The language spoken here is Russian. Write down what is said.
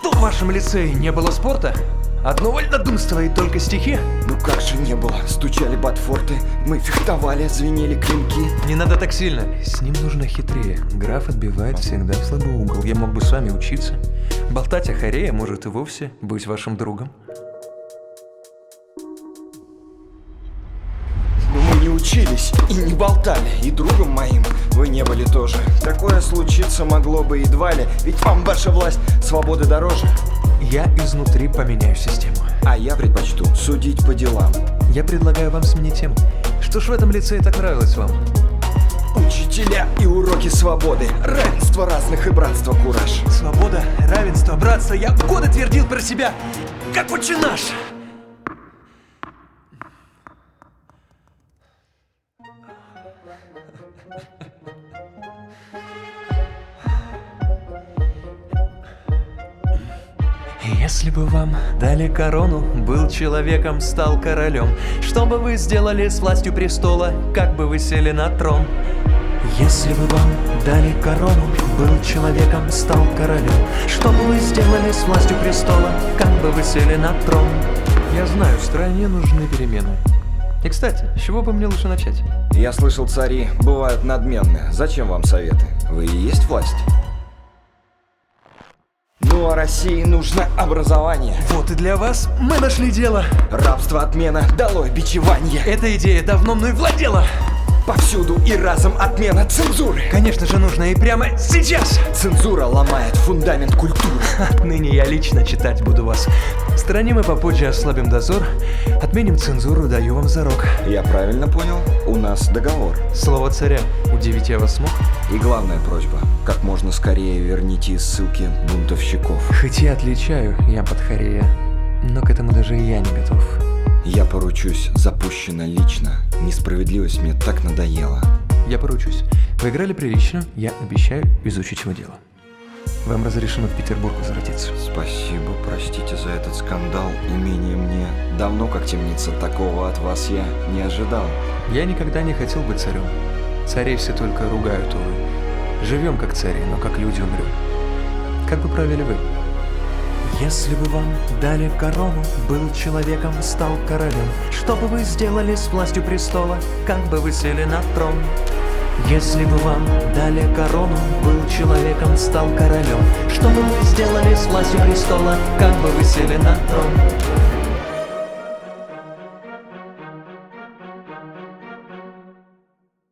Что в вашем лицее не было спорта? Одно вольнодумство и только стихи? Ну как же не было? Стучали ботфорты, мы фехтовали, звенели клинки. Не надо так сильно. С ним нужно хитрее. Граф отбивает всегда в слабый угол. Я мог бы с вами учиться. Болтать о хоре, а может и вовсе быть вашим другом. Но мы не учились и не болтали, и другом моим вы не были тоже. Такое случиться могло бы едва ли, ведь вам ваша власть свободы дороже. Я изнутри поменяю систему. А я предпочту судить по делам. Я предлагаю вам сменить тему. Что ж в этом лицее так нравилось вам? Учителя и уроки свободы, равенство разных и братство кураж. Свобода, равенство, братство. Я годы твердил про себя, как отче наш. Если бы вам дали корону, был человеком, стал королем, что бы вы сделали с властью престола, как бы вы сели на трон? Если бы вам дали корону, был человеком, стал королем, что бы вы сделали с властью престола, как бы вы сели на трон? Я знаю, стране нужны перемены. И, кстати, с чего бы мне лучше начать? Я слышал, цари бывают надменны. Зачем вам советы? Вы и есть власть. Ну а России нужно образование. Вот и для вас мы нашли дело. Рабство отмена, долой бичеванье. Эта идея давно мной владела. Повсюду и разом отмена цензуры. Конечно же, нужно и прямо сейчас. Цензура ломает фундамент культуры. Отныне я лично читать буду вас. В стороне мы попозже ослабим дозор. Отменим цензуру, даю вам зарок. Я правильно понял? У нас договор. Слово царя. Удивить я вас смог? И главная просьба. Как можно скорее верните из ссылки бунтовщиков. Хоть я отличаю, я подхорея, но к этому даже и я не готов. Я поручусь, запущено лично. Несправедливость мне так надоела. Я поручусь. Вы играли прилично, я обещаю изучить его дело. Вам разрешено в Петербург возвратиться. Спасибо, простите за этот скандал. Имение мне давно как темница, такого от вас я не ожидал. Я никогда не хотел быть царем. Царей все только ругают, увы. Живем как цари, но как люди умрем. Как бы правили вы? Если бы вам дали корону, был человеком, стал королем, что бы вы сделали с властью престола, как бы вы сели на трон? Если бы вам дали корону, был человеком, стал королем, что бы вы сделали с властью престола, как бы вы сели на трон?